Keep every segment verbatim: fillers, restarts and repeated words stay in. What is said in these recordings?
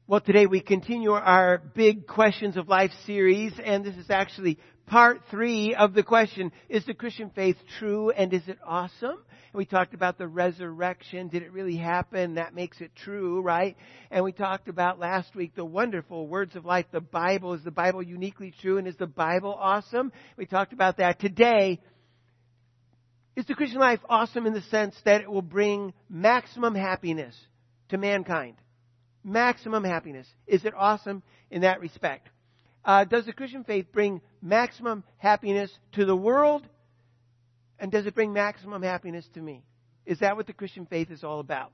Well, today we continue our Big Questions of Life series, and this is actually part three of the question, is the Christian faith true and is it awesome? And we talked about the resurrection. Did it really happen? That makes it true, right? And we talked about last week the wonderful words of life. The Bible, is the Bible uniquely true and is the Bible awesome? We talked about that. Today, is the Christian life awesome in the sense that it will bring maximum happiness to mankind? Maximum happiness. Is it awesome in that respect? Uh, does the Christian faith bring maximum happiness to the world? And does it bring maximum happiness to me? Is that what the Christian faith is all about?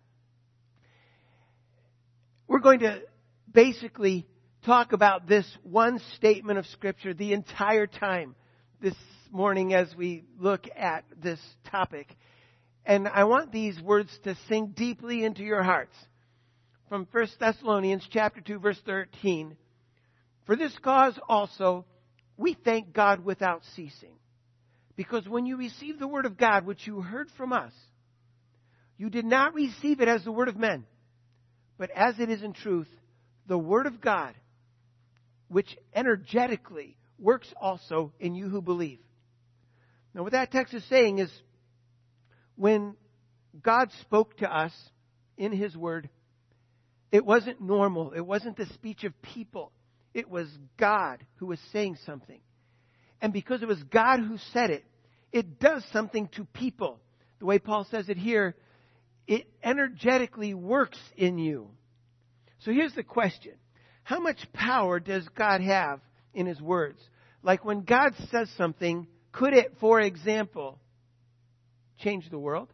We're going to basically talk about this one statement of Scripture the entire time this morning as we look at this topic. And I want these words to sink deeply into your hearts. From First Thessalonians chapter two, verse thirteen. For this cause also we thank God without ceasing. Because when you received the word of God, which you heard from us, you did not receive it as the word of men, but as it is in truth, the word of God, which energetically works also in you who believe. Now what that text is saying is, when God spoke to us in His word, it wasn't normal. It wasn't the speech of people. It was God who was saying something. And because it was God who said it, it does something to people. The way Paul says it here, it energetically works in you. So here's the question. How much power does God have in His words? Like when God says something, could it, for example, change the world?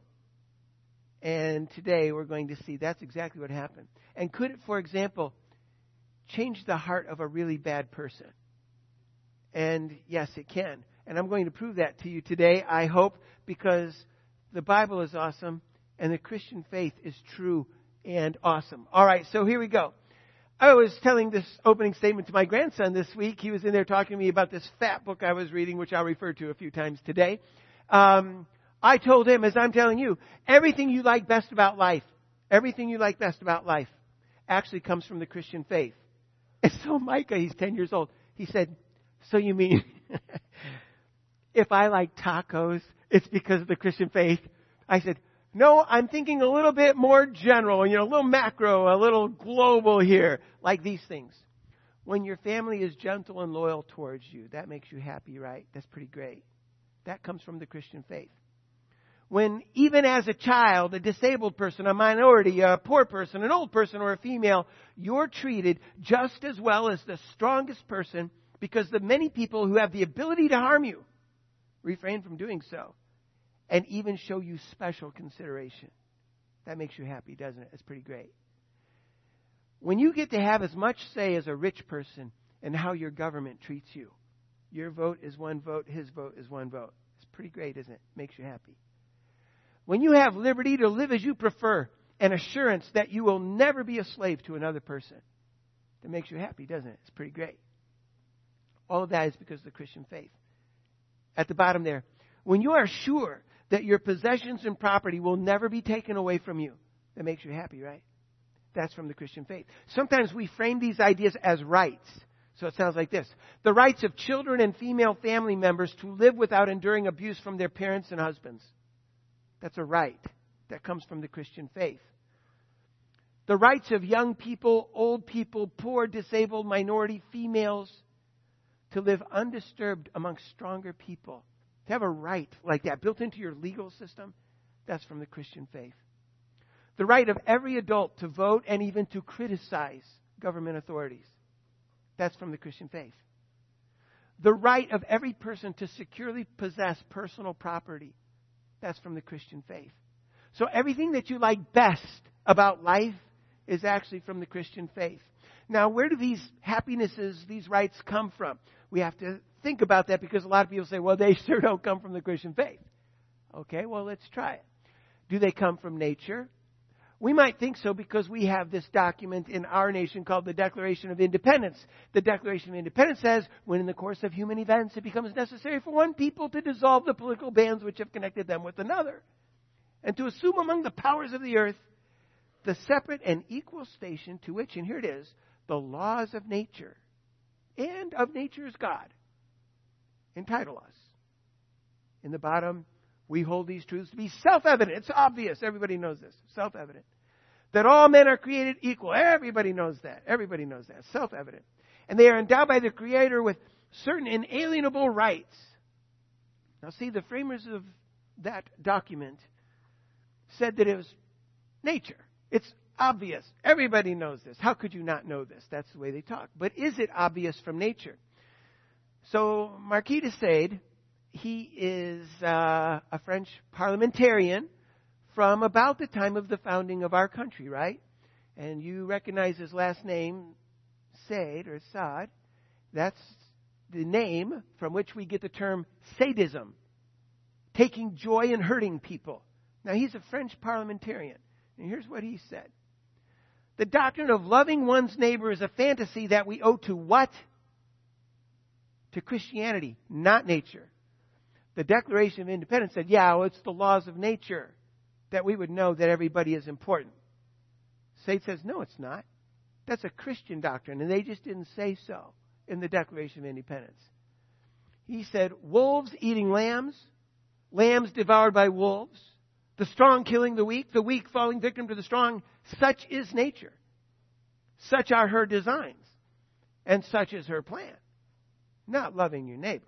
And today we're going to see that's exactly what happened. And could it, for example, change the heart of a really bad person? And yes, it can. And I'm going to prove that to you today, I hope, because the Bible is awesome and the Christian faith is true and awesome. All right, so here we go. I was telling this opening statement to my grandson this week. He was in there talking to me about this fat book I was reading, which I'll refer to a few times today. Um, I told him, as I'm telling you, everything you like best about life, everything you like best about life actually comes from the Christian faith. And so Micah, he's ten years old, he said, so you mean if I like tacos, it's because of the Christian faith? I said, no, I'm thinking a little bit more general, you know, a little macro, a little global here, like these things. When your family is gentle and loyal towards you, that makes you happy, right? That's pretty great. That comes from the Christian faith. When even as a child, a disabled person, a minority, a poor person, an old person, or a female, you're treated just as well as the strongest person, because the many people who have the ability to harm you refrain from doing so and even show you special consideration. That makes you happy, doesn't it? It's pretty great. When you get to have as much say as a rich person in how your government treats you, your vote is one vote, his vote is one vote. It's pretty great, isn't it? Makes you happy. When you have liberty to live as you prefer and assurance that you will never be a slave to another person, that makes you happy, doesn't it? It's pretty great. All of that is because of the Christian faith. At the bottom there, when you are sure that your possessions and property will never be taken away from you, that makes you happy, right? That's from the Christian faith. Sometimes we frame these ideas as rights. So it sounds like this. The rights of children and female family members to live without enduring abuse from their parents and husbands. That's a right that comes from the Christian faith. The rights of young people, old people, poor, disabled, minority, females to live undisturbed amongst stronger people. To have a right like that built into your legal system, that's from the Christian faith. The right of every adult to vote and even to criticize government authorities. That's from the Christian faith. The right of every person to securely possess personal property. That's from the Christian faith. So everything that you like best about life is actually from the Christian faith. Now, where do these happinesses, these rights come from? We have to think about that because a lot of people say, well, they sure don't come from the Christian faith. Okay, well, let's try it. Do they come from nature? We might think so because we have this document in our nation called the Declaration of Independence. The Declaration of Independence says, when in the course of human events it becomes necessary for one people to dissolve the political bands which have connected them with another, and to assume among the powers of the earth the separate and equal station to which, and here it is, the laws of nature and of nature's God entitle us. In the bottom, we hold these truths to be self-evident. It's obvious. Everybody knows this. Self-evident. That all men are created equal. Everybody knows that. Everybody knows that. Self-evident. And they are endowed by the Creator with certain inalienable rights. Now see, the framers of that document said that it was nature. It's obvious. Everybody knows this. How could you not know this? That's the way they talk. But is it obvious from nature? So Marquis de Sade, he is uh, a French parliamentarian from about the time of the founding of our country, right? And you recognize his last name, Sade or Sade. That's the name from which we get the term sadism, taking joy in hurting people. Now, he's a French parliamentarian. And here's what he said. The doctrine of loving one's neighbor is a fantasy that we owe to what? To Christianity, not nature. The Declaration of Independence said, yeah, well, it's the laws of nature that we would know that everybody is important. Sade says, no, it's not. That's a Christian doctrine, and they just didn't say so in the Declaration of Independence. He said, wolves eating lambs, lambs devoured by wolves, the strong killing the weak, the weak falling victim to the strong. Such is nature. Such are her designs, and such is her plan. Not loving your neighbor.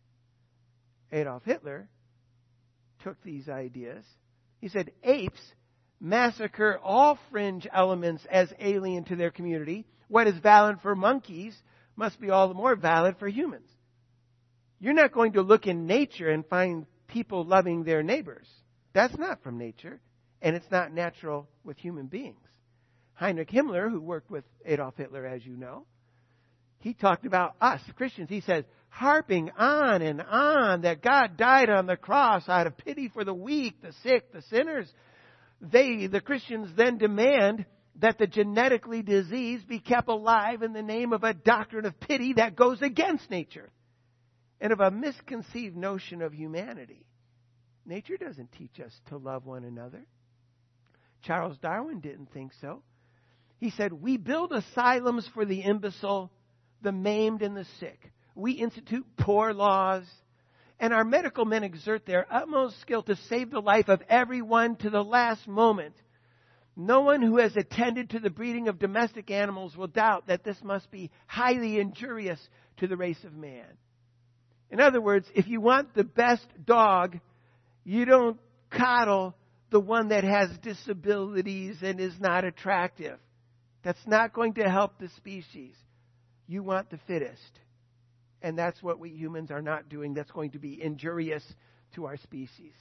Adolf Hitler took these ideas. He said, apes massacre all fringe elements as alien to their community. What is valid for monkeys must be all the more valid for humans. You're not going to look in nature and find people loving their neighbors. That's not from nature, and it's not natural with human beings. Heinrich Himmler, who worked with Adolf Hitler, as you know, he talked about us, Christians. He said, harping on and on that God died on the cross out of pity for the weak, the sick, the sinners. They, the Christians, then demand that the genetically diseased be kept alive in the name of a doctrine of pity that goes against nature and of a misconceived notion of humanity. Nature doesn't teach us to love one another. Charles Darwin didn't think so. He said, we build asylums for the imbecile, the maimed, and the sick. We institute poor laws, and our medical men exert their utmost skill to save the life of everyone to the last moment. No one who has attended to the breeding of domestic animals will doubt that this must be highly injurious to the race of man. In other words, if you want the best dog, you don't coddle the one that has disabilities and is not attractive. That's not going to help the species. You want the fittest. And that's what we humans are not doing. That's going to be injurious to our species.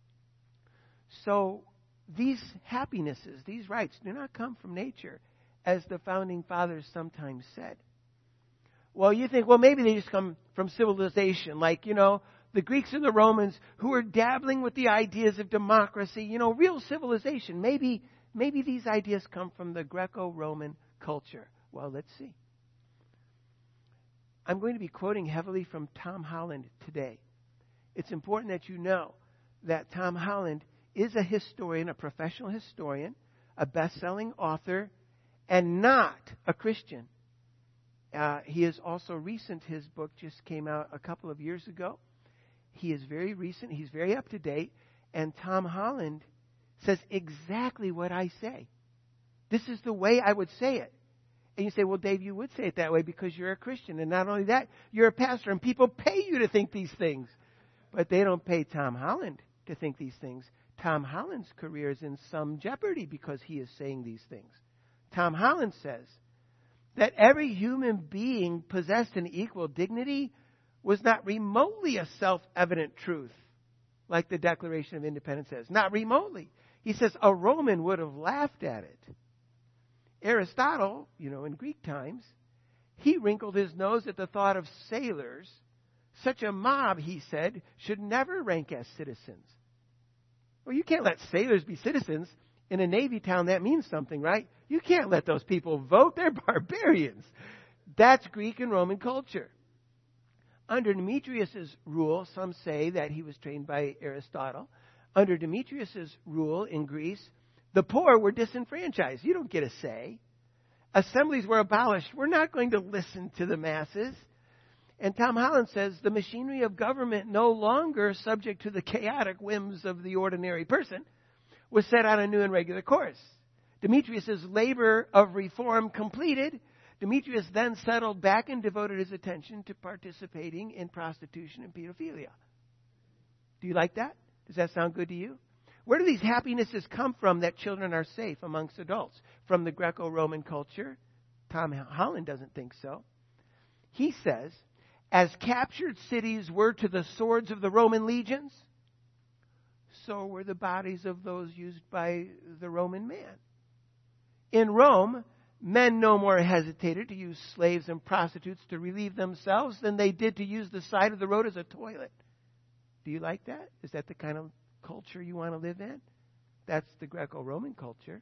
So these happinesses, these rights, do not come from nature, as the founding fathers sometimes said. Well, you think, well, maybe they just come from civilization, like, you know, the Greeks and the Romans who were dabbling with the ideas of democracy, you know, real civilization. Maybe, maybe these ideas come from the Greco-Roman culture. Well, let's see. I'm going to be quoting heavily from Tom Holland today. It's important that you know that Tom Holland is a historian, a professional historian, a best-selling author, and not a Christian. Uh, he is also recent. His book just came out a couple of years ago. He is very recent. He's very up to date. And Tom Holland says exactly what I say. This is the way I would say it. And you say, well, Dave, you would say it that way because you're a Christian. And not only that, you're a pastor and people pay you to think these things. But they don't pay Tom Holland to think these things. Tom Holland's career is in some jeopardy because he is saying these things. Tom Holland says that every human being possessed an equal dignity was not remotely a self-evident truth, like the Declaration of Independence says. Not remotely. He says a Roman would have laughed at it. Aristotle, you know, in Greek times, he wrinkled his nose at the thought of sailors. Such a mob, he said, should never rank as citizens. Well, you can't let sailors be citizens. In a navy town, that means something, right? You can't let those people vote. They're barbarians. That's Greek and Roman culture. Under Demetrius' rule, some say that he was trained by Aristotle. Under Demetrius' rule in Greece, The poor were disenfranchised. You don't get a say. Assemblies were abolished. We're not going to listen to the masses. And Tom Holland says the machinery of government, no longer subject to the chaotic whims of the ordinary person, was set on a new and regular course. Demetrius' labor of reform completed, Demetrius then settled back and devoted his attention to participating in prostitution and pedophilia. Do you like that? Does that sound good to you? Where do these happinesses come from that children are safe amongst adults? From the Greco-Roman culture? Tom Holland doesn't think so. He says, as captured cities were to the swords of the Roman legions, so were the bodies of those used by the Roman man. In Rome, men no more hesitated to use slaves and prostitutes to relieve themselves than they did to use the side of the road as a toilet. Do you like that? Is that the kind of culture you want to live in? That's the Greco-Roman culture.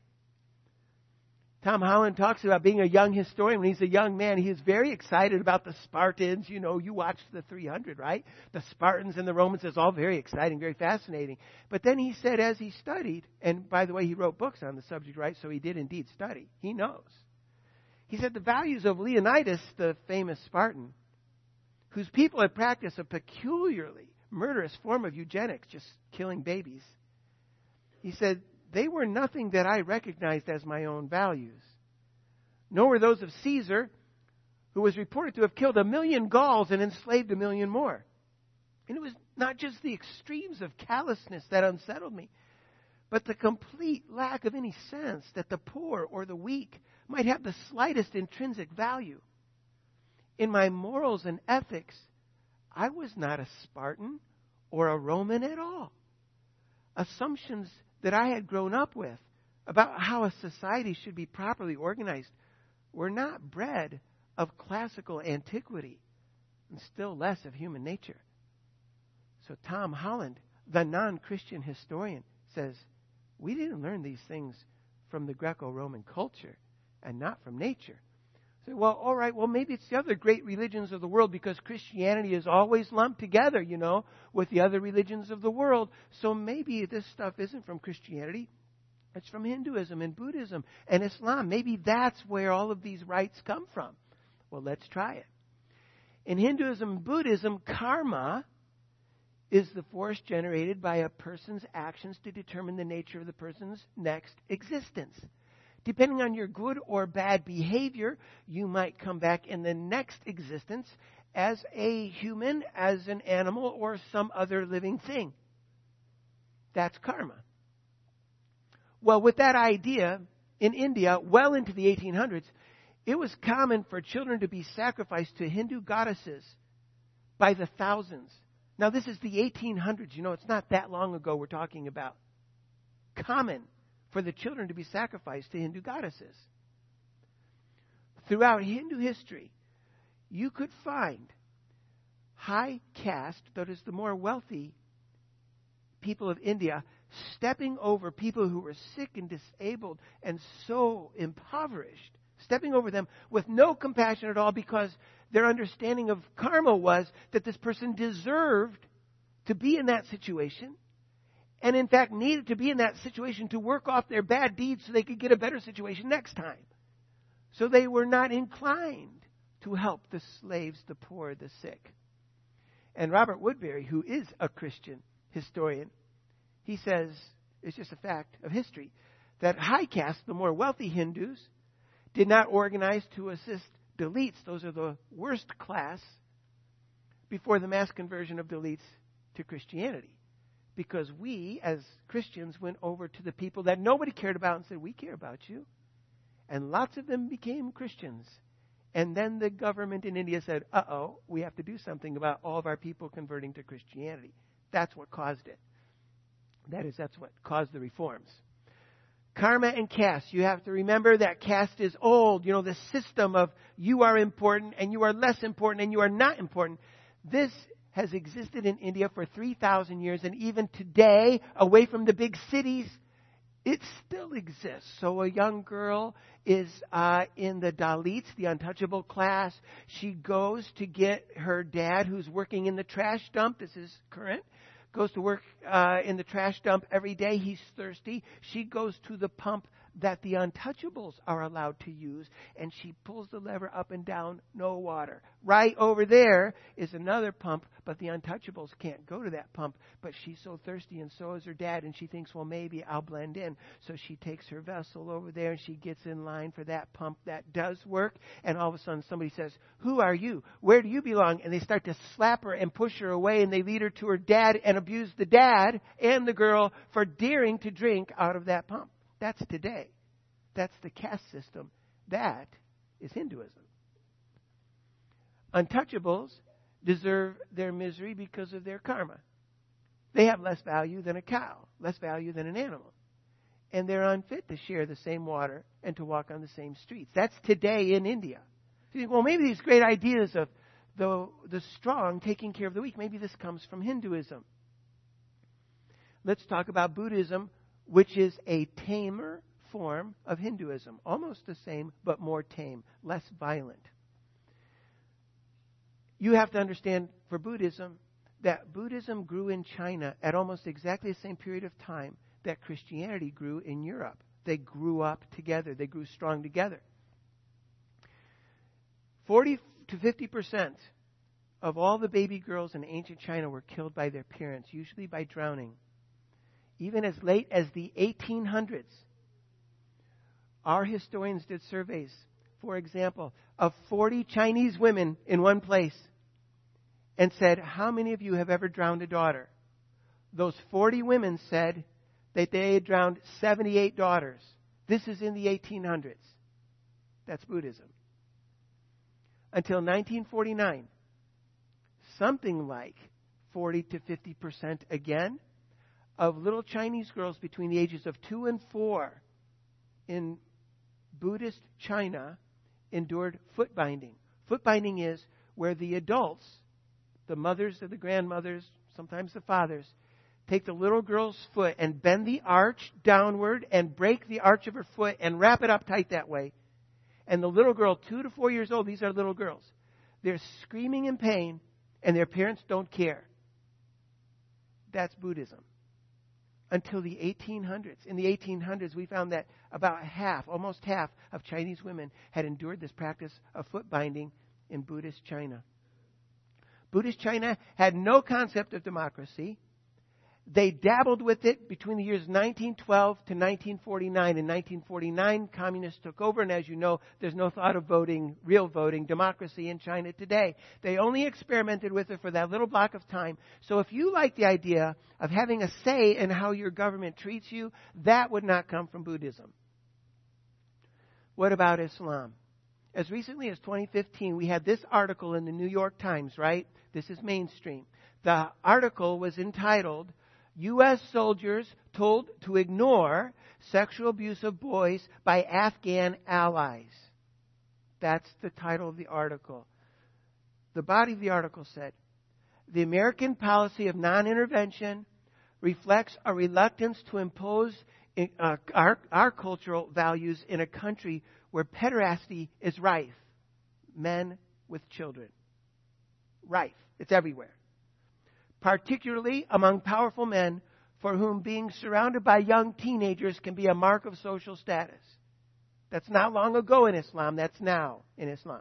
Tom Holland talks about being a young historian. When he's a young man, he is very excited about the Spartans. You know, you watched the three hundred, right? The Spartans and the Romans is all very exciting, very fascinating. But then he said as he studied, and by the way, he wrote books on the subject, right? So he did indeed study. He knows. He said the values of Leonidas, the famous Spartan, whose people had practiced a peculiarly murderous form of eugenics, just killing babies. He said, they were nothing that I recognized as my own values. Nor were those of Caesar, who was reported to have killed a million Gauls and enslaved a million more. And it was not just the extremes of callousness that unsettled me, but the complete lack of any sense that the poor or the weak might have the slightest intrinsic value. In my morals and ethics, I was not a Spartan or a Roman at all. Assumptions that I had grown up with about how a society should be properly organized were not bred of classical antiquity and still less of human nature. So Tom Holland, the non-Christian historian, says, we didn't learn these things from the Greco-Roman culture and not from nature. So, well, all right, well, maybe it's the other great religions of the world because Christianity is always lumped together, you know, with the other religions of the world. So maybe this stuff isn't from Christianity. It's from Hinduism and Buddhism and Islam. Maybe that's where all of these rites come from. Well, let's try it. In Hinduism and Buddhism, karma is the force generated by a person's actions to determine the nature of the person's next existence. Depending on your good or bad behavior, you might come back in the next existence as a human, as an animal, or some other living thing. That's karma. Well, with that idea, in India, well into the eighteen hundreds, it was common for children to be sacrificed to Hindu goddesses by the thousands. Now, this is the eighteen hundreds. You know, it's not that long ago we're talking about. Common for the children to be sacrificed to Hindu goddesses. Throughout Hindu history, you could find high caste, that is the more wealthy people of India, stepping over people who were sick and disabled and so impoverished, stepping over them with no compassion at all because their understanding of karma was that this person deserved to be in that situation and in fact needed to be in that situation to work off their bad deeds so they could get a better situation next time. So they were not inclined to help the slaves, the poor, the sick. And Robert Woodbury, who is a Christian historian, he says, it's just a fact of history, that high caste, the more wealthy Hindus, did not organize to assist Dalits, those are the worst class, before the mass conversion of Dalits to Christianity. Because we, as Christians, went over to the people that nobody cared about and said, we care about you. And lots of them became Christians. And then the government in India said, uh-oh, we have to do something about all of our people converting to Christianity. That's what caused it. That is, that's what caused the reforms. Karma and caste. You have to remember that caste is old. You know, the system of you are important and you are less important and you are not important. This has existed in India for three thousand years. And even today, away from the big cities, it still exists. So a young girl is uh, in the Dalits, the untouchable class. She goes to get her dad, who's working in the trash dump. This is current. goes to work uh, in the trash dump every day. He's thirsty. She goes to the pump that the untouchables are allowed to use, and she pulls the lever up and down, no water. Right over there is another pump, but the untouchables can't go to that pump. But she's so thirsty, and so is her dad, and she thinks, well, maybe I'll blend in. So she takes her vessel over there, and she gets in line for that pump that does work, and all of a sudden somebody says, who are you? Where do you belong? And they start to slap her and push her away, and they lead her to her dad and abuse the dad and the girl for daring to drink out of that pump. That's today. That's the caste system. That is Hinduism. Untouchables deserve their misery because of their karma. They have less value than a cow, less value than an animal. And they're unfit to share the same water and to walk on the same streets. That's today in India. So you think, well, maybe these great ideas of the, the strong taking care of the weak, maybe this comes from Hinduism. Let's talk about Buddhism, which is a tamer form of Hinduism. Almost the same, but more tame, less violent. You have to understand for Buddhism that Buddhism grew in China at almost exactly the same period of time that Christianity grew in Europe. They grew up together. They grew strong together. forty to fifty percent of all the baby girls in ancient China were killed by their parents, usually by drowning. Even as late as the eighteen hundreds, our historians did surveys, for example, of forty Chinese women in one place and said, how many of you have ever drowned a daughter? Those forty women said that they had drowned seventy-eight daughters. This is in the eighteen hundreds. That's Buddhism. Until nineteen forty-nine, something like forty to fifty percent again of little Chinese girls between the ages of two and four in Buddhist China endured foot binding. Foot binding is where the adults, the mothers or the grandmothers, sometimes the fathers, take the little girl's foot and bend the arch downward and break the arch of her foot and wrap it up tight that way. And the little girl, two to four years old, these are little girls, they're screaming in pain and their parents don't care. That's Buddhism. Until the eighteen hundreds. In the eighteen hundreds, we found that about half, almost half, of Chinese women had endured this practice of foot binding in Buddhist China. Buddhist China had no concept of democracy. They dabbled with it between the years nineteen twelve to nineteen forty-nine. In nineteen forty-nine, communists took over, and as you know, there's no thought of voting, real voting, democracy in China today. They only experimented with it for that little block of time. So if you like the idea of having a say in how your government treats you, that would not come from Buddhism. What about Islam? As recently as twenty fifteen, we had this article in the New York Times, right? This is mainstream. The article was entitled, U S soldiers told to ignore sexual abuse of boys by Afghan allies. That's the title of the article. The body of the article said, the American policy of non-intervention reflects a reluctance to impose uh, our, our cultural values in a country where pederasty is rife. Men with children. Rife. It's everywhere. Particularly among powerful men for whom being surrounded by young teenagers can be a mark of social status. That's not long ago in Islam. That's now in Islam.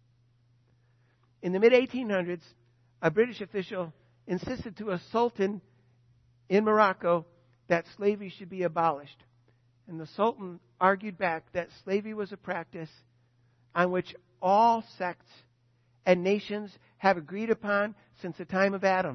In the mid eighteen hundreds, a British official insisted to a sultan in Morocco that slavery should be abolished. And the sultan argued back that slavery was a practice on which all sects and nations have agreed upon since the time of Adam.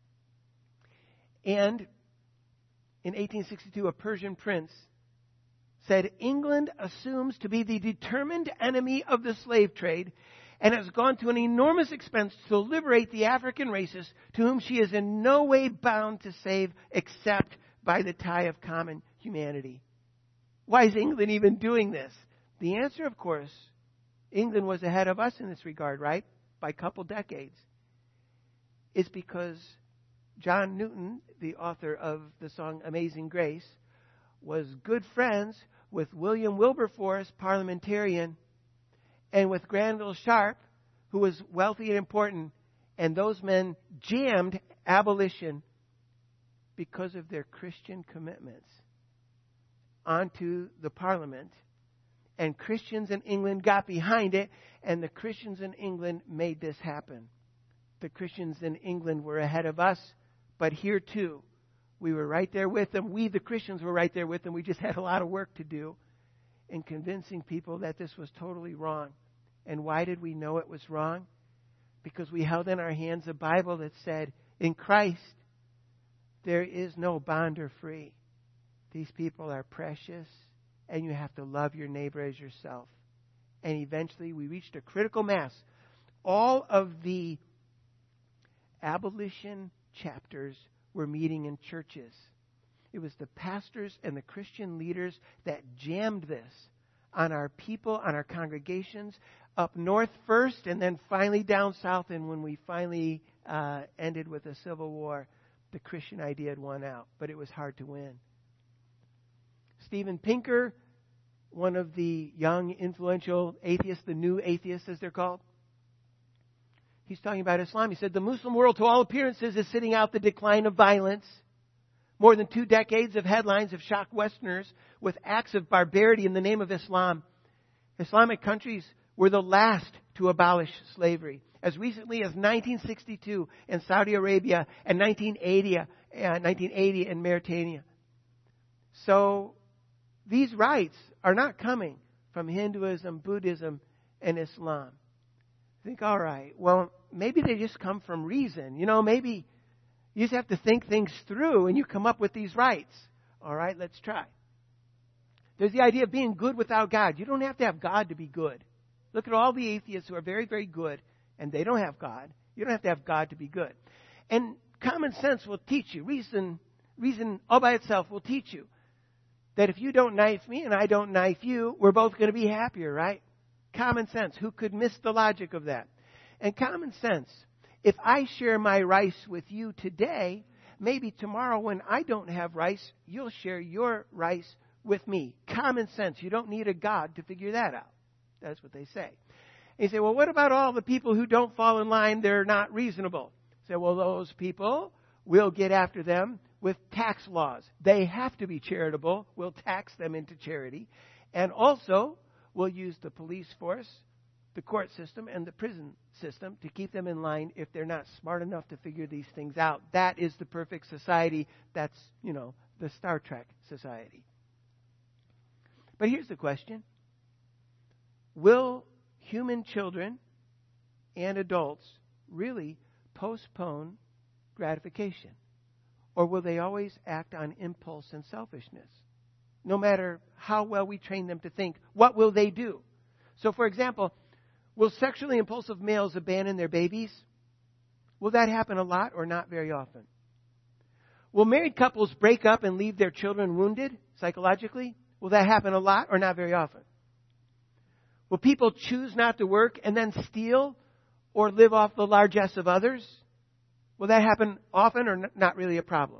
And in eighteen sixty-two, a Persian prince said, England assumes to be the determined enemy of the slave trade and has gone to an enormous expense to liberate the African races to whom she is in no way bound to save except by the tie of common humanity. Why is England even doing this? The answer, of course, England was ahead of us in this regard, right? By a couple decades. Is because John Newton, the author of the song Amazing Grace, was good friends with William Wilberforce, parliamentarian, and with Granville Sharp, who was wealthy and important. And those men jammed abolition because of their Christian commitments onto the Parliament. And Christians in England got behind it, and the Christians in England made this happen. The Christians in England were ahead of us, but here too, we were right there with them. We, the Christians, were right there with them. We just had a lot of work to do in convincing people that this was totally wrong. And why did we know it was wrong? Because we held in our hands a Bible that said, in Christ, there is no bond or free. These people are precious, and you have to love your neighbor as yourself. And eventually we reached a critical mass. All of the abolition chapters were meeting in churches. It was the pastors and the Christian leaders that jammed this on our people, on our congregations, up north first, and then finally down south. And when we finally uh, ended with a civil war, the Christian idea had won out, but it was hard to win. Steven Pinker, one of the young, influential atheists, the new atheists as they're called, he's talking about Islam. He said, the Muslim world, to all appearances, is sitting out the decline of violence. More than two decades of headlines have shocked Westerners with acts of barbarity in the name of Islam. Islamic countries were the last to abolish slavery. As recently as nineteen sixty-two in Saudi Arabia and nineteen eighty, uh, nineteen eighty in Mauritania. So these rights are not coming from Hinduism, Buddhism, and Islam. Think, all right, well, maybe they just come from reason. You know, maybe you just have to think things through and you come up with these rights. All right, let's try. There's the idea of being good without God. You don't have to have God to be good. Look at all the atheists who are very, very good, and they don't have God. You don't have to have God to be good. And common sense will teach you. Reason, reason all by itself will teach you that if you don't knife me and I don't knife you, we're both going to be happier, right? Common sense. Who could miss the logic of that? And common sense. If I share my rice with you today, maybe tomorrow when I don't have rice, you'll share your rice with me. Common sense. You don't need a God to figure that out. That's what they say. And you say, well, what about all the people who don't fall in line? They're not reasonable. Say, well, those people, we'll get after them with tax laws. They have to be charitable. We'll tax them into charity. And also, we'll use the police force, the court system, and the prison system to keep them in line if they're not smart enough to figure these things out. That is the perfect society. That's, you know, the Star Trek society. But here's the question. Will human children and adults really postpone gratification? Or will they always act on impulse and selfishness? No matter how well we train them to think, what will they do? So, for example, will sexually impulsive males abandon their babies? Will that happen a lot or not very often? Will married couples break up and leave their children wounded psychologically? Will that happen a lot or not very often? Will people choose not to work and then steal or live off the largesse of others? Will that happen often or not really a problem?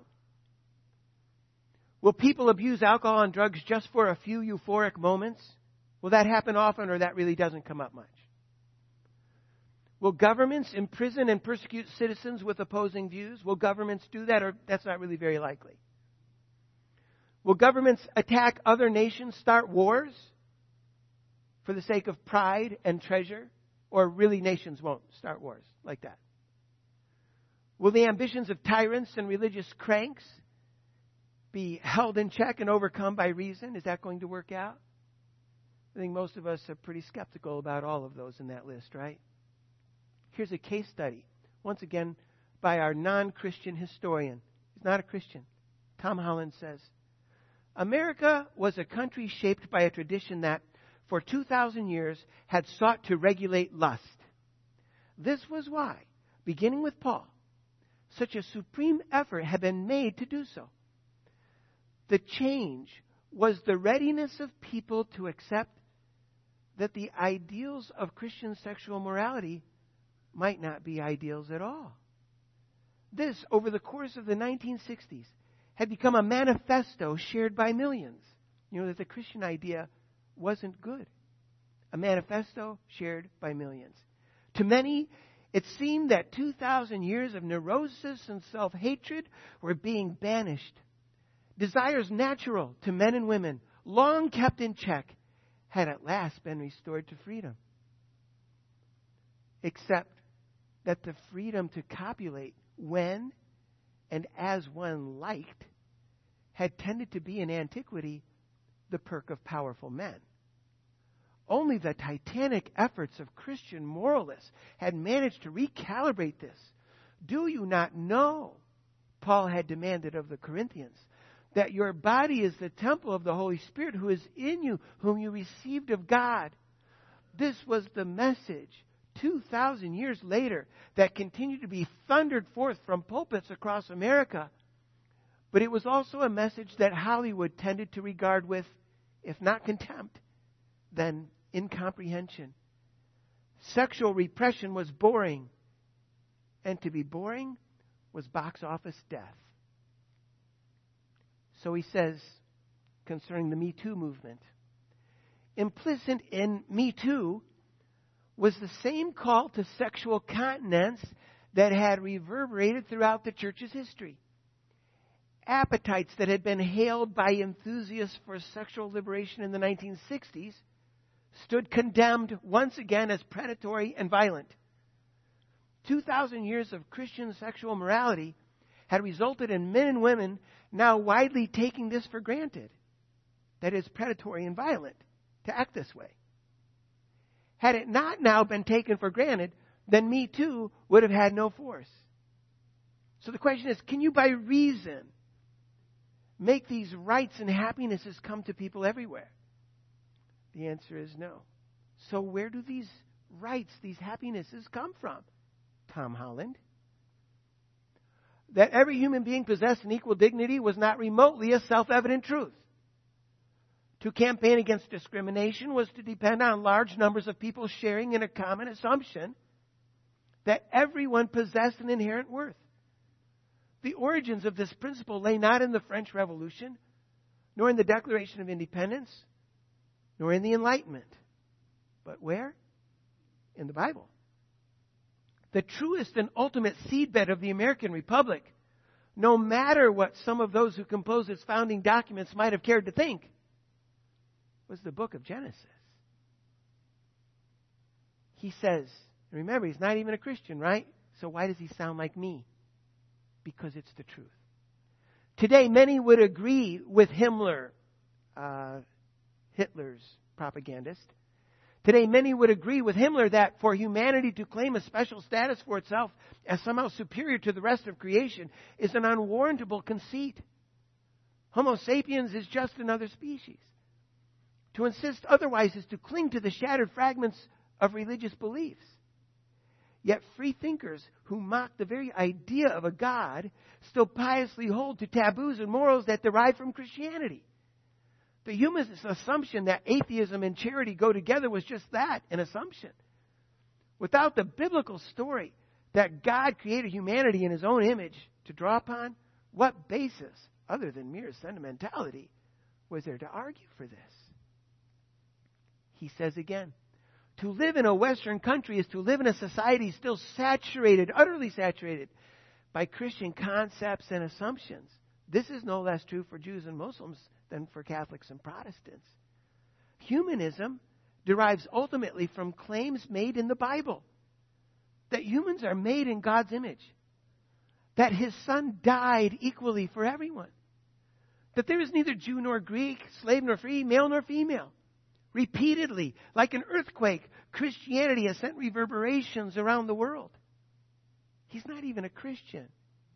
Will people abuse alcohol and drugs just for a few euphoric moments? Will that happen often or that really doesn't come up much? Will governments imprison and persecute citizens with opposing views? Will governments do that, or that's not really very likely? Will governments attack other nations, start wars for the sake of pride and treasure? Or really nations won't start wars like that? Will the ambitions of tyrants and religious cranks be held in check and overcome by reason? Is that going to work out? I think most of us are pretty skeptical about all of those in that list, right? Here's a case study, once again, by our non-Christian historian. He's not a Christian. Tom Holland says, America was a country shaped by a tradition that, for two thousand years, had sought to regulate lust. This was why, beginning with Paul, such a supreme effort had been made to do so. The change was the readiness of people to accept that the ideals of Christian sexual morality might not be ideals at all. This, over the course of the nineteen sixties, had become a manifesto shared by millions. You know, that the Christian idea wasn't good. A manifesto shared by millions. To many, It seemed that two thousand years of neurosis and self-hatred were being banished. Desires natural to men and women, long kept in check, had at last been restored to freedom. Except that the freedom to copulate when and as one liked had tended to be in antiquity the perk of powerful men. Only the titanic efforts of Christian moralists had managed to recalibrate this. Do you not know, Paul had demanded of the Corinthians, that your body is the temple of the Holy Spirit who is in you, whom you received of God? This was the message two thousand years later that continued to be thundered forth from pulpits across America. But it was also a message that Hollywood tended to regard with, if not contempt, then incomprehension. Sexual repression was boring, and to be boring was box office death. So he says concerning the Me Too movement, implicit in Me Too was the same call to sexual continence that had reverberated throughout the church's history. Appetites that had been hailed by enthusiasts for sexual liberation in the nineteen sixties stood condemned once again as predatory and violent. Two thousand years of Christian sexual morality had resulted in men and women now widely taking this for granted, that is predatory and violent, to act this way. Had it not now been taken for granted, then Me Too would have had no force. So the question is, can you by reason make these rights and happinesses come to people everywhere? The answer is no. So where do these rights, these happinesses come from? Tom Holland. That every human being possessed an equal dignity was not remotely a self-evident truth. To campaign against discrimination was to depend on large numbers of people sharing in a common assumption that everyone possessed an inherent worth. The origins of this principle lay not in the French Revolution, nor in the Declaration of Independence, nor in the Enlightenment. But where? In the Bible. The truest and ultimate seedbed of the American Republic, no matter what some of those who composed its founding documents might have cared to think, was the book of Genesis. He says, remember, he's not even a Christian, right? So why does he sound like me? Because it's the truth. Today, many would agree with Himmler, uh, Hitler's propagandist. Today, many would agree with Himmler that for humanity to claim a special status for itself as somehow superior to the rest of creation is an unwarrantable conceit. Homo sapiens is just another species. To insist otherwise is to cling to the shattered fragments of religious beliefs. Yet free thinkers who mock the very idea of a God still piously hold to taboos and morals that derive from Christianity. The humanist assumption that atheism and charity go together was just that, an assumption. Without the biblical story that God created humanity in His own image to draw upon, what basis, other than mere sentimentality, was there to argue for this? He says again, to live in a Western country is to live in a society still saturated, utterly saturated, by Christian concepts and assumptions. This is no less true for Jews and Muslims than for Catholics and Protestants. Humanism derives ultimately from claims made in the Bible that humans are made in God's image, that His Son died equally for everyone, that there is neither Jew nor Greek, slave nor free, male nor female. Repeatedly, like an earthquake, Christianity has sent reverberations around the world. He's not even a Christian.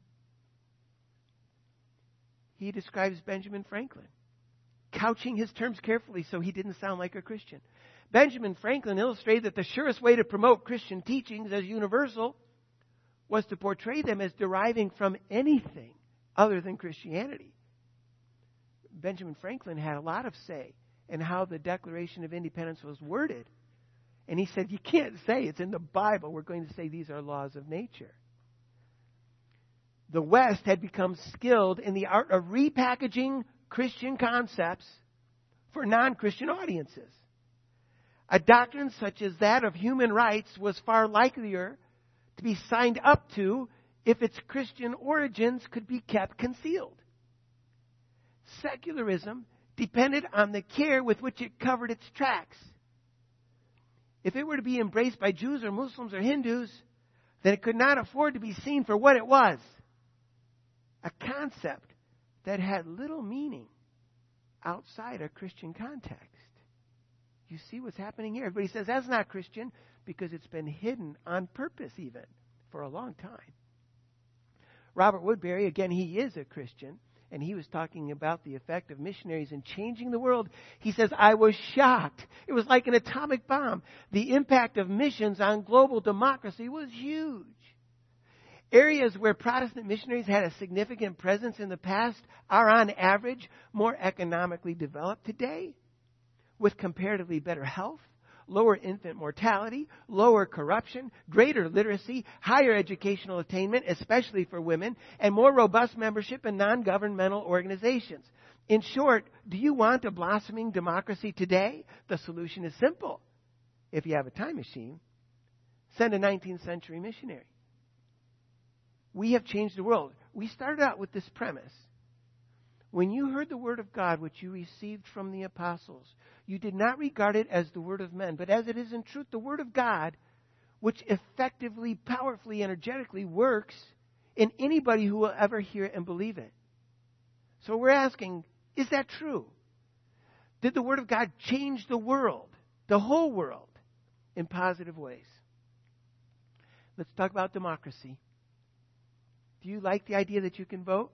He describes Benjamin Franklin, couching his terms carefully so he didn't sound like a Christian. Benjamin Franklin illustrated that the surest way to promote Christian teachings as universal was to portray them as deriving from anything other than Christianity. Benjamin Franklin had a lot of say in how the Declaration of Independence was worded. And he said, you can't say it's in the Bible. We're going to say these are laws of nature. The West had become skilled in the art of repackaging Christian concepts for non-Christian audiences. A doctrine such as that of human rights was far likelier to be signed up to if its Christian origins could be kept concealed. Secularism depended on the care with which it covered its tracks. If it were to be embraced by Jews or Muslims or Hindus, then it could not afford to be seen for what it was, a concept that had little meaning outside a Christian context. You see what's happening here? Everybody says that's not Christian because it's been hidden on purpose even for a long time. Robert Woodbury, again, he is a Christian, and he was talking about the effect of missionaries in changing the world. He says, I was shocked. It was like an atomic bomb. The impact of missions on global democracy was huge. Areas where Protestant missionaries had a significant presence in the past are on average more economically developed today, with comparatively better health, lower infant mortality, lower corruption, greater literacy, higher educational attainment, especially for women, and more robust membership in non-governmental organizations. In short, do you want a blossoming democracy today? The solution is simple. If you have a time machine, send a nineteenth century missionary. We have changed the world. We started out with this premise. When you heard the word of God, which you received from the apostles, you did not regard it as the word of men, but as it is in truth the word of God, which effectively, powerfully, energetically works in anybody who will ever hear it and believe it. So we're asking, is that true? Did the word of God change the world, the whole world, in positive ways? Let's talk about democracy. Do you like the idea that you can vote?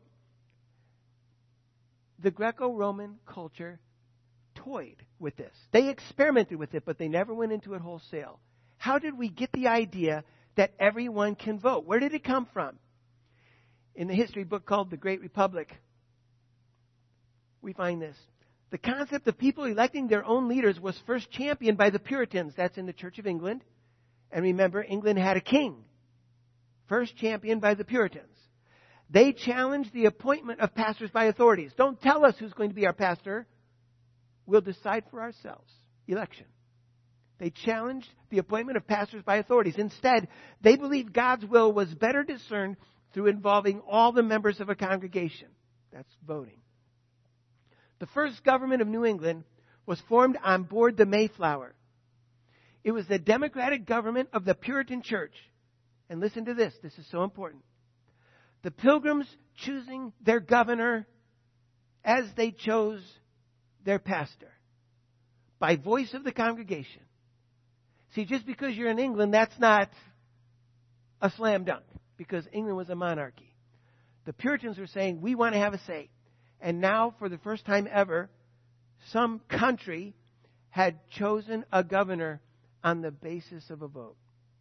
The Greco-Roman culture toyed with this. They experimented with it, but they never went into it wholesale. How did we get the idea that everyone can vote? Where did it come from? In the history book called The Great Republic, we find this. The concept of people electing their own leaders was first championed by the Puritans. That's in the Church of England. And remember, England had a king. First championed by the Puritans. They challenged the appointment of pastors by authorities. Don't tell us who's going to be our pastor. We'll decide for ourselves. Election. They challenged the appointment of pastors by authorities. Instead, they believed God's will was better discerned through involving all the members of a congregation. That's voting. The first government of New England was formed on board the Mayflower. It was the democratic government of the Puritan Church. And listen to this. This is so important. The Pilgrims choosing their governor as they chose their pastor, by voice of the congregation. See, just because you're in England, that's not a slam dunk, because England was a monarchy. The Puritans were saying, we want to have a say. And now, for the first time ever, some country had chosen a governor on the basis of a vote.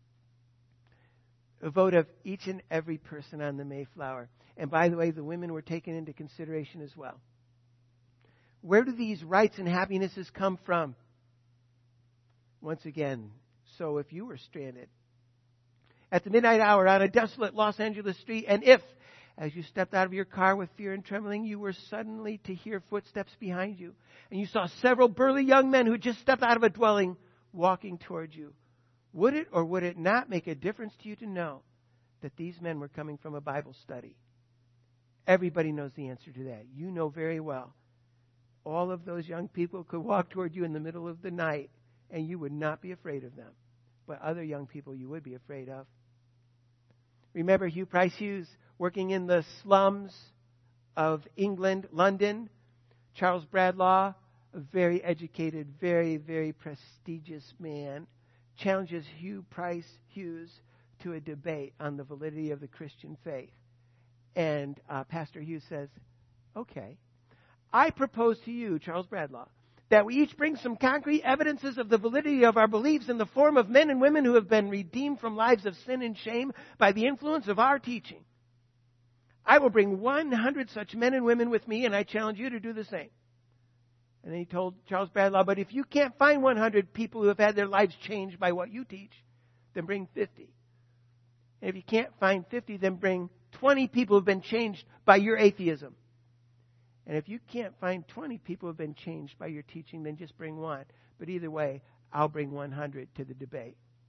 A vote of each and every person on the Mayflower. And by the way, the women were taken into consideration as well. Where do these rights and happinesses come from? Once again, so if you were stranded at the midnight hour on a desolate Los Angeles street, and if, as you stepped out of your car with fear and trembling, you were suddenly to hear footsteps behind you, and you saw several burly young men who just stepped out of a dwelling walking towards you, would it or would it not make a difference to you to know that these men were coming from a Bible study? Everybody knows the answer to that. You know very well. All of those young people could walk toward you in the middle of the night, and you would not be afraid of them. But other young people you would be afraid of. Remember Hugh Price Hughes working in the slums of England, London? Charles Bradlaugh, a very educated, very, very prestigious man, challenges Hugh Price Hughes to a debate on the validity of the Christian faith. And uh, Pastor Hughes says, okay, I propose to you, Charles Bradlaugh, that we each bring some concrete evidences of the validity of our beliefs in the form of men and women who have been redeemed from lives of sin and shame by the influence of our teaching. I will bring one hundred such men and women with me, and I challenge you to do the same. And then he told Charles Bradlaugh, but if you can't find one hundred people who have had their lives changed by what you teach, then bring fifty. And if you can't find fifty, then bring twenty people who have been changed by your atheism. And if you can't find twenty people who have been changed by your teaching, then just bring one. But either way, I'll bring one hundred to the debate.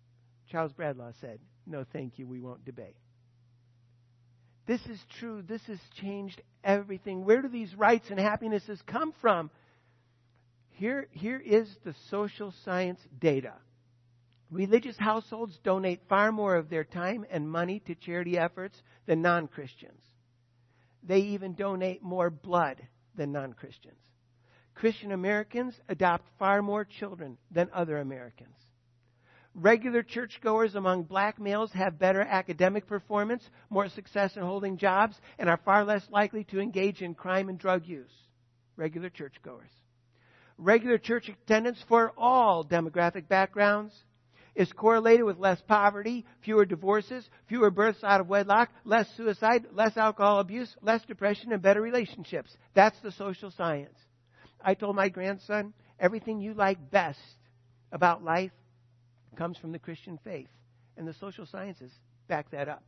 Charles Bradlaugh said, "No, thank you, we won't debate." This is true. This has changed everything. Where do these rights and happinesses come from? Here, here is the social science data. Religious households donate far more of their time and money to charity efforts than non-Christians. They even donate more blood than non-Christians. Christian Americans adopt far more children than other Americans. Regular churchgoers among black males have better academic performance, more success in holding jobs, and are far less likely to engage in crime and drug use. Regular churchgoers. Regular church attendance for all demographic backgrounds is correlated with less poverty, fewer divorces, fewer births out of wedlock, less suicide, less alcohol abuse, less depression, and better relationships. That's the social science. I told my grandson, everything you like best about life comes from the Christian faith. And the social sciences back that up.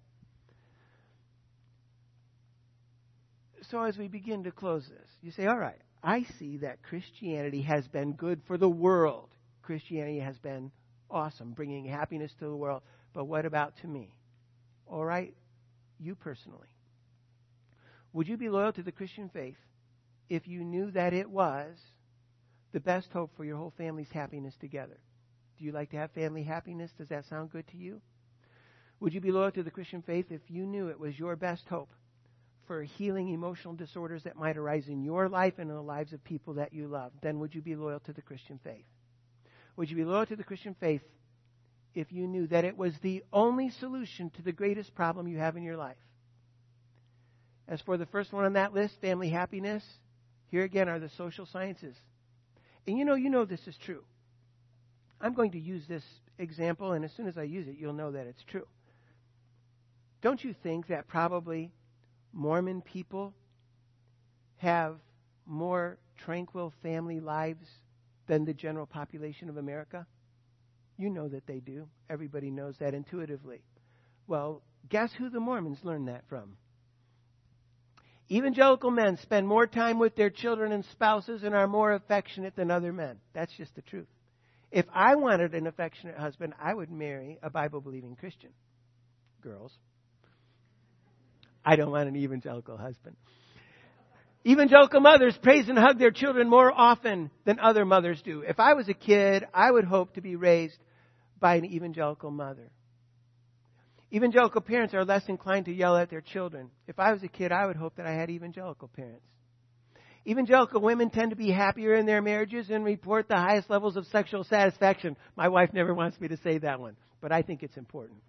So as we begin to close this, you say, all right, I see that Christianity has been good for the world. Christianity has been awesome, bringing happiness to the world. But what about to me? All right, you personally. Would you be loyal to the Christian faith if you knew that it was the best hope for your whole family's happiness together? Do you like to have family happiness? Does that sound good to you? Would you be loyal to the Christian faith if you knew it was your best hope for healing emotional disorders that might arise in your life and in the lives of people that you love? Then would you be loyal to the Christian faith? Would you be loyal to the Christian faith if you knew that it was the only solution to the greatest problem you have in your life? As for the first one on that list, family happiness, here again are the social sciences. And you know, you know this is true. I'm going to use this example, and as soon as I use it, you'll know that it's true. Don't you think that probably Mormon people have more tranquil family lives than the general population of America? You know that they do. Everybody knows that intuitively. Well, guess who the Mormons learned that from? Evangelical men spend more time with their children and spouses and are more affectionate than other men. That's just the truth. If I wanted an affectionate husband, I would marry a Bible-believing Christian. Girls. I don't want an evangelical husband. Evangelical mothers praise and hug their children more often than other mothers do. If I was a kid, I would hope to be raised by an evangelical mother. Evangelical parents are less inclined to yell at their children. If I was a kid, I would hope that I had evangelical parents. Evangelical women tend to be happier in their marriages and report the highest levels of sexual satisfaction. My wife never wants me to say that one, but I think it's important.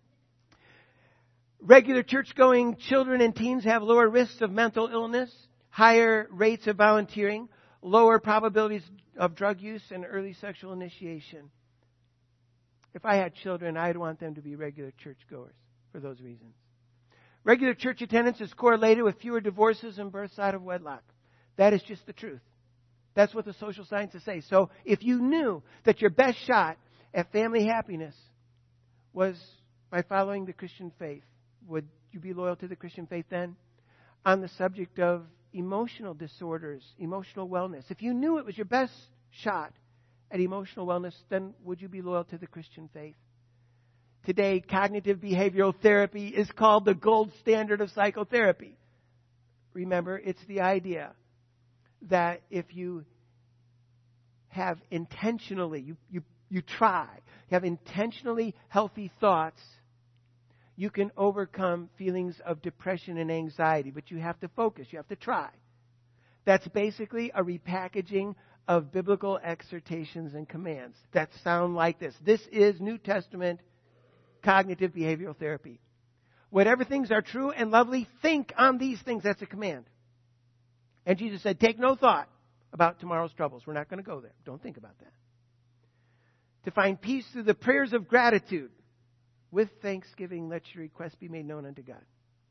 Regular church-going children and teens have lower risks of mental illness, higher rates of volunteering, lower probabilities of drug use, and early sexual initiation. If I had children, I'd want them to be regular churchgoers for those reasons. Regular church attendance is correlated with fewer divorces and births out of wedlock. That is just the truth. That's what the social sciences say. So if you knew that your best shot at family happiness was by following the Christian faith, would you be loyal to the Christian faith then? On the subject of emotional disorders, emotional wellness, if you knew it was your best shot at emotional wellness, then would you be loyal to the Christian faith? Today, cognitive behavioral therapy is called the gold standard of psychotherapy. Remember, it's the idea that if you have intentionally, you, you, you try, you have intentionally healthy thoughts, you can overcome feelings of depression and anxiety, but you have to focus, you have to try. That's basically a repackaging of biblical exhortations and commands that sound like this. This is New Testament cognitive behavioral therapy. Whatever things are true and lovely, think on these things. That's a command. And Jesus said, take no thought about tomorrow's troubles. We're not going to go there. Don't think about that. To find peace through the prayers of gratitude. With thanksgiving, let your requests be made known unto God.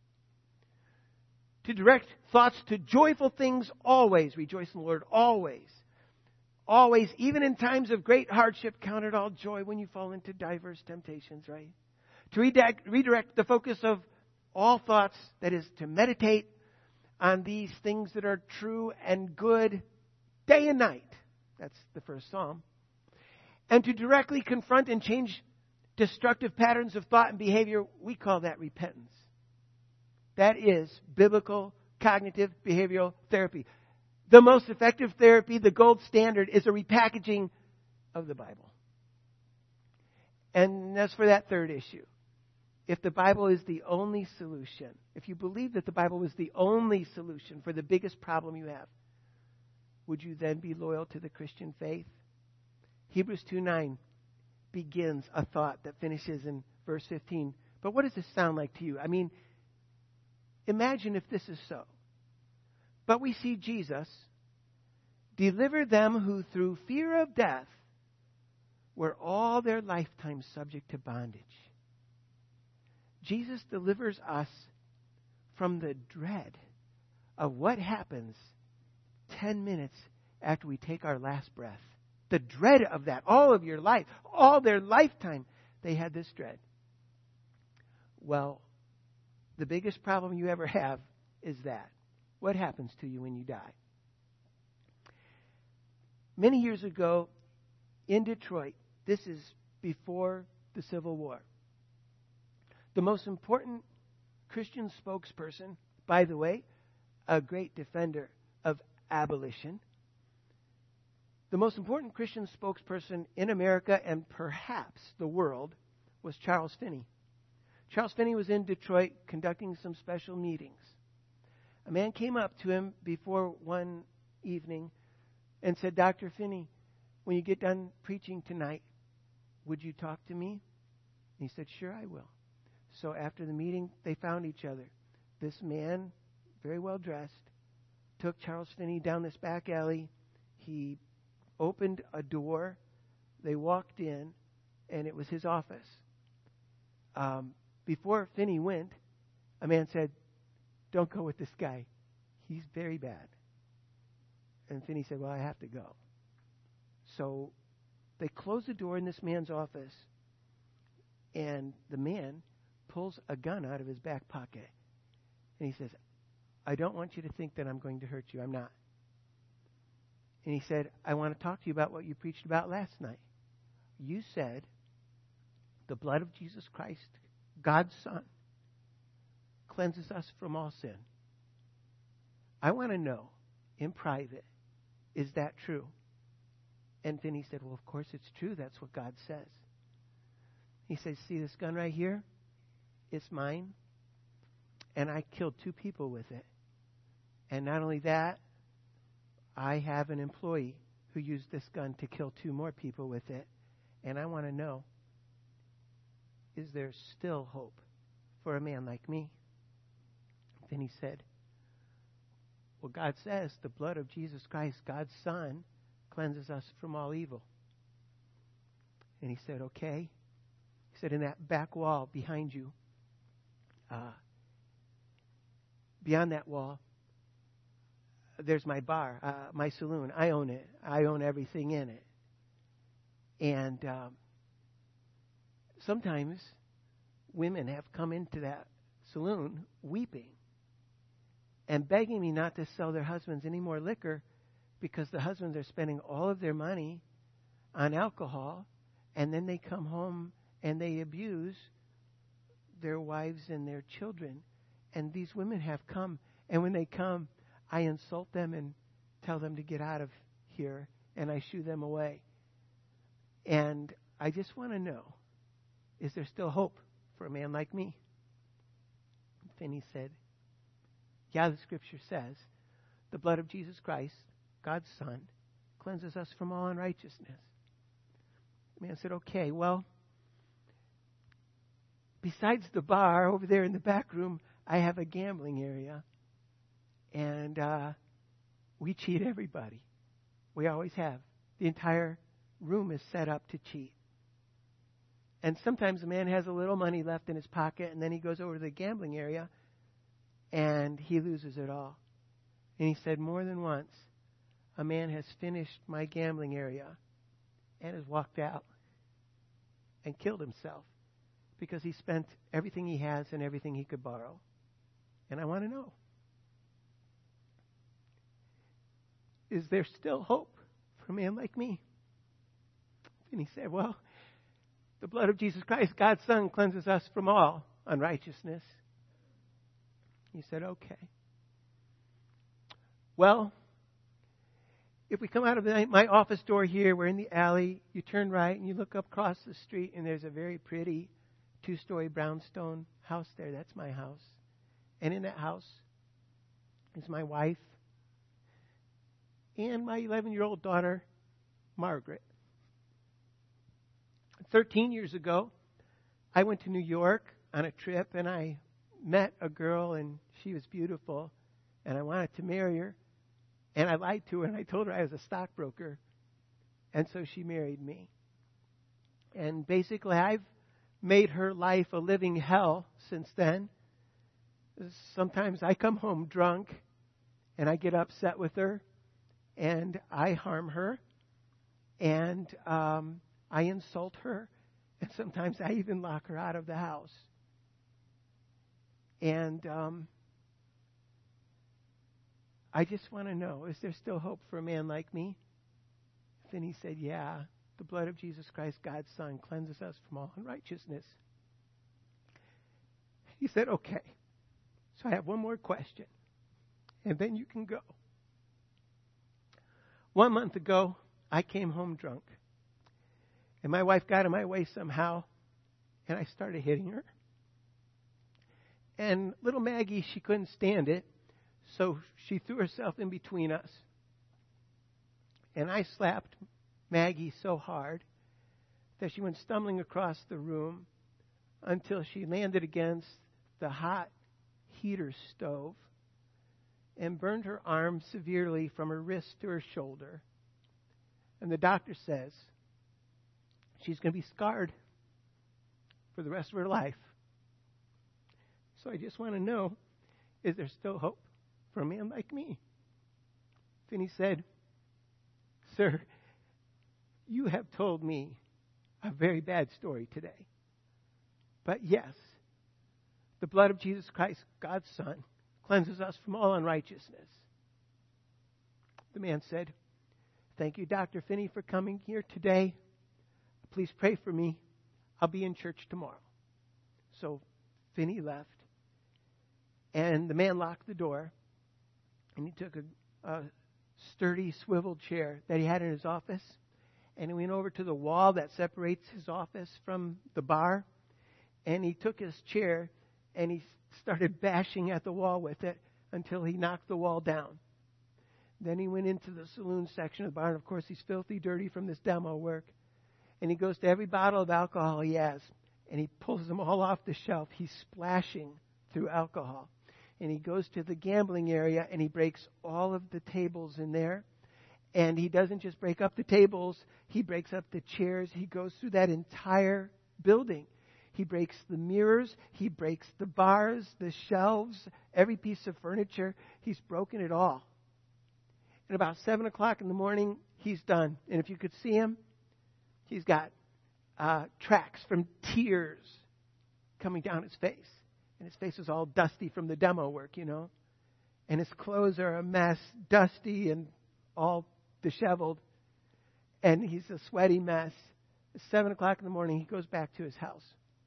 To direct thoughts to joyful things always. Rejoice in the Lord always. Always, even in times of great hardship, count it all joy when you fall into diverse temptations, right? To redirect, redirect the focus of all thoughts, that is, to meditate on these things that are true and good day and night. That's the first psalm. And to directly confront and change destructive patterns of thought and behavior, we call that repentance. That is biblical cognitive behavioral therapy. The most effective therapy, the gold standard, is a repackaging of the Bible. And as for that third issue, if the Bible is the only solution, if you believe that the Bible is the only solution for the biggest problem you have, would you then be loyal to the Christian faith? Hebrews two nine begins a thought that finishes in verse fifteen. But what does this sound like to you? I mean, imagine if this is so. But we see Jesus deliver them who through fear of death were all their lifetime subject to bondage. Jesus delivers us from the dread of what happens ten minutes after we take our last breath. The dread of that, all of your life, all their lifetime, they had this dread. Well, the biggest problem you ever have is that. What happens to you when you die? Many years ago in Detroit, this is before the Civil War, the most important Christian spokesperson, by the way, a great defender of abolition, the most important Christian spokesperson in America and perhaps the world was Charles Finney. Charles Finney was in Detroit conducting some special meetings. A man came up to him before one evening and said, Doctor Finney, when you get done preaching tonight, would you talk to me? And he said, sure, I will. So after the meeting, they found each other. This man, very well dressed, took Charles Finney down this back alley. He opened a door. They walked in, and it was his office. Um, before Finney went, a man said, don't go with this guy. He's very bad. And Finney said, well, I have to go. So they closed the door in this man's office, and the man pulls a gun out of his back pocket. And he says, I don't want you to think that I'm going to hurt you. I'm not. And he said, I want to talk to you about what you preached about last night. You said the blood of Jesus Christ, God's Son, cleanses us from all sin. I want to know, in private, is that true? And then he said, well, of course it's true. That's what God says. He says, see this gun right here? It's mine. And I killed two people with it. And not only that, I have an employee who used this gun to kill two more people with it. And I want to know, is there still hope for a man like me? Then he said, well, God says the blood of Jesus Christ, God's Son, cleanses us from all evil. And he said, okay. He said, in that back wall behind you, uh, beyond that wall, there's my bar, uh, my saloon. I own it. I own everything in it. And um, sometimes women have come into that saloon weeping and begging me not to sell their husbands any more liquor because the husbands are spending all of their money on alcohol, and then they come home and they abuse their wives and their children. And these women have come, and when they come, I insult them and tell them to get out of here, and I shoo them away. And I just want to know, is there still hope for a man like me? Finney said, yeah, the Scripture says, the blood of Jesus Christ, God's Son, cleanses us from all unrighteousness. The man said, okay, well, besides the bar over there in the back room, I have a gambling area. And uh, we cheat everybody. We always have. The entire room is set up to cheat. And sometimes a man has a little money left in his pocket, and then he goes over to the gambling area, and he loses it all. And he said, more than once, a man has finished my gambling area and has walked out and killed himself because he spent everything he has and everything he could borrow. And I want to know, is there still hope for a man like me? And he said, well, The blood of Jesus Christ, God's Son, cleanses us from all unrighteousness. He said, okay. Well, if we come out of the, my office door here, we're in the alley, you turn right and you look up across the street and there's a very pretty two-story brownstone house there. That's my house. And in that house is my wife and my eleven-year-old daughter, Margaret. Thirteen years ago, I went to New York on a trip and I met a girl and she was beautiful and I wanted to marry her. And I lied to her and I told her I was a stockbroker. And so she married me. And basically I've made her life a living hell since then. Sometimes I come home drunk and I get upset with her and I harm her and um, I insult her. And sometimes I even lock her out of the house. And um, I just want to know, is there still hope for a man like me? Then he said, yeah, the blood of Jesus Christ, God's Son, cleanses us from all unrighteousness. He said, okay, so I have one more question, and then you can go. One month ago, I came home drunk, and my wife got in my way somehow, and I started hitting her. And little Maggie, she couldn't stand it. So she threw herself in between us. And I slapped Maggie so hard that she went stumbling across the room until she landed against the hot heater stove and burned her arm severely from her wrist to her shoulder. And the doctor says she's going to be scarred for the rest of her life. So I just want to know, is there still hope for a man like me? Then he said, sir, you have told me a very bad story today. But yes, the blood of Jesus Christ, God's Son, cleanses us from all unrighteousness. The man said, thank you, Doctor Finney, for coming here today. Please pray for me. I'll be in church tomorrow. So Finney left. And the man locked the door. And he took a, a sturdy swivel chair that he had in his office. And he went over to the wall that separates his office from the bar. And he took his chair and he started bashing at the wall with it until he knocked the wall down. Then he went into the saloon section of the bar. And of course, he's filthy dirty from this demo work. And he goes to every bottle of alcohol he has. And he pulls them all off the shelf. He's splashing through alcohol. And he goes to the gambling area and he breaks all of the tables in there. And he doesn't just break up the tables, he breaks up the chairs. He goes through that entire building. He breaks the mirrors, he breaks the bars, the shelves, every piece of furniture. He's broken it all. And about seven o'clock in the morning, he's done. And if you could see him, he's got uh, tracks from tears coming down his face. And his face is all dusty from the demo work, you know. And his clothes are a mess, dusty and all disheveled. And he's a sweaty mess. At seven o'clock in the morning, he goes back to his house.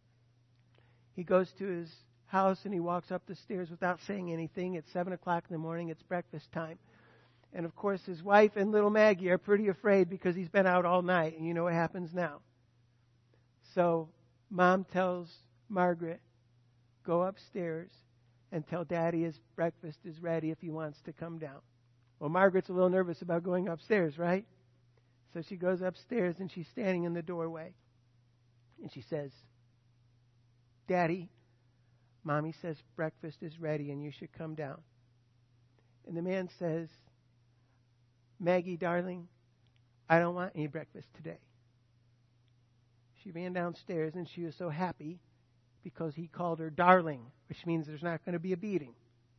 He goes to his house and he walks up the stairs without saying anything. It's seven o'clock in the morning. It's breakfast time. And, of course, his wife and little Maggie are pretty afraid because he's been out all night. And you know what happens now. So Mom tells Margaret, go upstairs and tell Daddy his breakfast is ready if he wants to come down. Well, Margaret's a little nervous about going upstairs, right? So she goes upstairs and she's standing in the doorway. And she says, Daddy, Mommy says breakfast is ready and you should come down. And the man says, Maggie, darling, I don't want any breakfast today. She ran downstairs and she was so happy because he called her darling, which means there's not going to be a beating.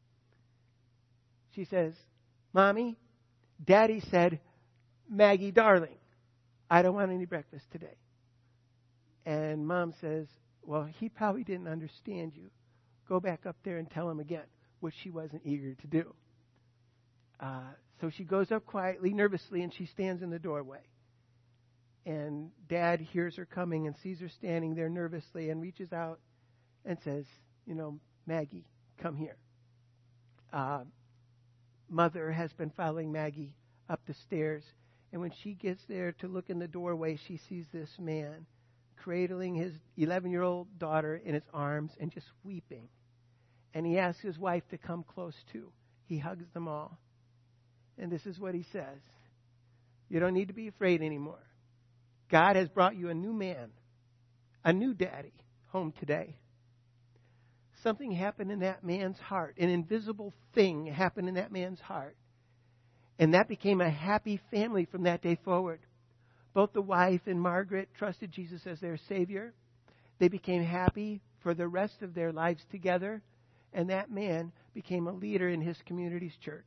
She says, Mommy, Daddy said, Maggie, darling, I don't want any breakfast today. And Mom says, well, he probably didn't understand you. Go back up there and tell him again, which she wasn't eager to do. Uh, so she goes up quietly, nervously, and she stands in the doorway. And Dad hears her coming and sees her standing there nervously and reaches out and says, you know, Maggie, come here. Uh, Mother has been following Maggie up the stairs. And when she gets there to look in the doorway, she sees this man cradling his eleven-year-old daughter in his arms and just weeping. And he asks his wife to come close too. He hugs them all. And this is what he says. You don't need to be afraid anymore. God has brought you a new man, a new daddy, home today. Something happened in that man's heart. An invisible thing happened in that man's heart. And that became a happy family from that day forward. Both the wife and Margaret trusted Jesus as their Savior. They became happy for the rest of their lives together. And that man became a leader in his community's church.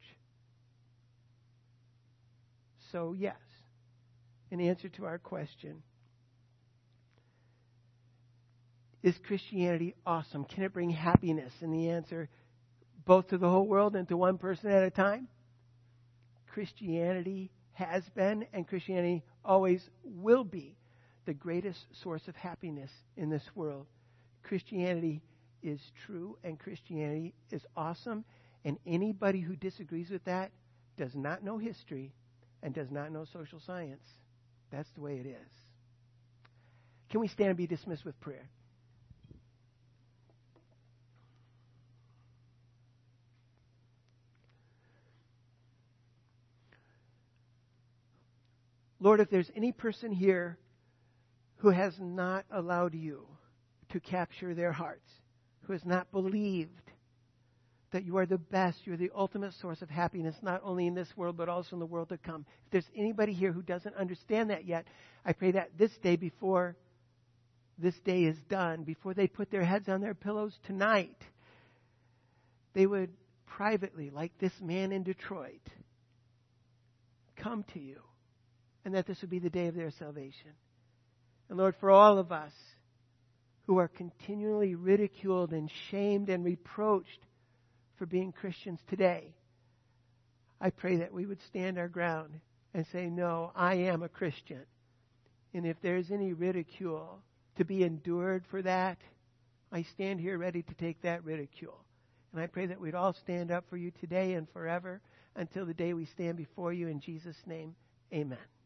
So, yes, in answer to our question, is Christianity awesome? Can it bring happiness? And the answer, both to the whole world and to one person at a time? Christianity has been, and Christianity always will be, the greatest source of happiness in this world. Christianity is true, and Christianity is awesome, and anybody who disagrees with that does not know history and does not know social science. That's the way it is. Can we stand and be dismissed with prayer? Lord, if there's any person here who has not allowed you to capture their hearts, who has not believed that you are the best, you're the ultimate source of happiness, not only in this world, but also in the world to come. If there's anybody here who doesn't understand that yet, I pray that this day, before this day is done, before they put their heads on their pillows tonight, they would privately, like this man in Detroit, come to you. And that this would be the day of their salvation. And Lord, for all of us who are continually ridiculed and shamed and reproached for being Christians today, I pray that we would stand our ground and say, no, I am a Christian. And if there's any ridicule to be endured for that, I stand here ready to take that ridicule. And I pray that we'd all stand up for you today and forever until the day we stand before you. In Jesus' name, amen.